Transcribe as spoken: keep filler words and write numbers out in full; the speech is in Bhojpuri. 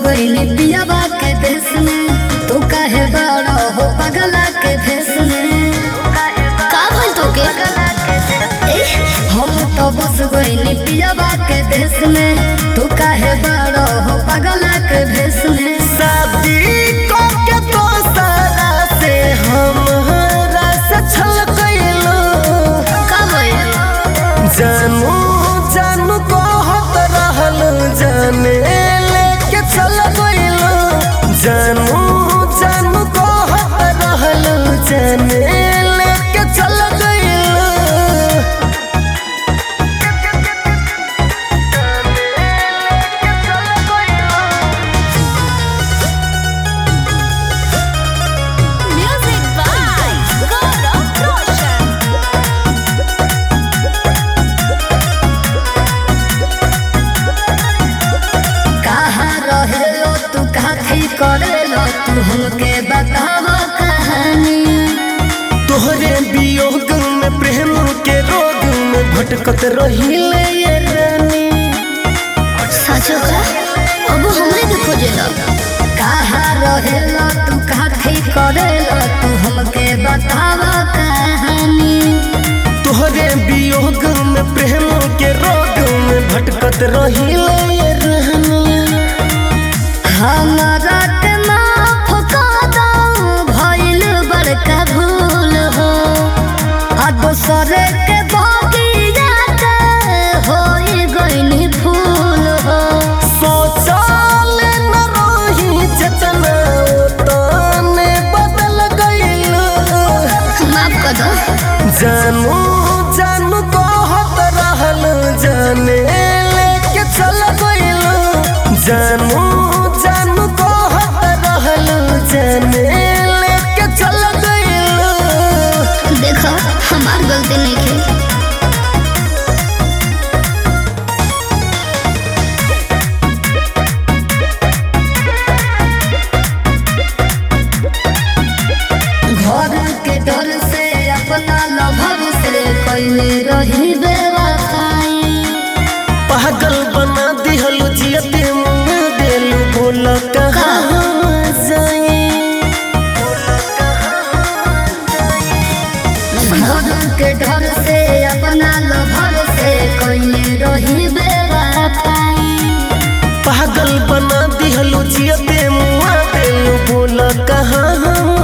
गईली पियाबा के देश में, तू काहे बड़ा हो पगला के भेष में। का भइल तोके? हम तो बस गईली पियाबा के देश में, तू काहे बड़ा हो पगला के भेष में। शादी करके तो सारा से हमरा से छल गइलो। का भइल? जानू जानू कहत रहल जाने लेके चल गइलो। जानू जानू कहत रहल जाने लेके चल गइलो। Music by Gaurav Roshan. कहाँ रहेलो तू काफी करेलो, तू हमके बताव कहानी। तोहरे वियोग में प्रेम के रोग में भटकत रहिले ये रानी। सचो का? अब हमरे के खोजेला। कहाँ रहेलो तू काफी करेलो, तू हमके बताव कहानी। तोहरे वियोग में प्रेम के रोग में भटकत रहिले ये रानी। हमरा के माफ कर दो, भइल बड़का भूल हो। आ दोसरे के बगिया के होई गइनी फूल हो। सोचल न रही जतना तने बदल गइलो। माफ कर दो। जानू जानू कहत रहल जाने लेके चल गइलो। जानू जानू कहत रहल जाने लेके चल गइलो। देखो हमार गलती नहीं थी। घर के डर से अपना लभर से कैले रही बेवफाई। पागल बना दिहल जियते मुंह देलू। बोल कहाँ जाई। घर के डर से अपना लभर से कैले रही बेवफाई। पागल बना दिहल जियते मुंह देलू। बोल कहाँ